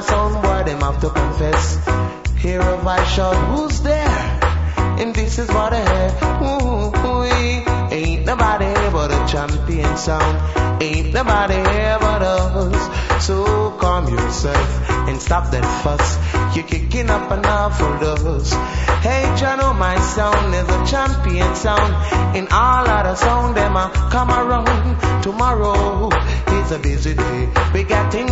of sound boy, them have to confess. Hear a voice shout, who's there? And this is what I hear. Ain't nobody here but a champion sound. Ain't nobody here but us. So calm yourself and stop that fuss. You're kicking up an awful dust. Hey, Jono, my sound is a champion sound. In all other sound, them a come around. Tomorrow is a busy day. We got things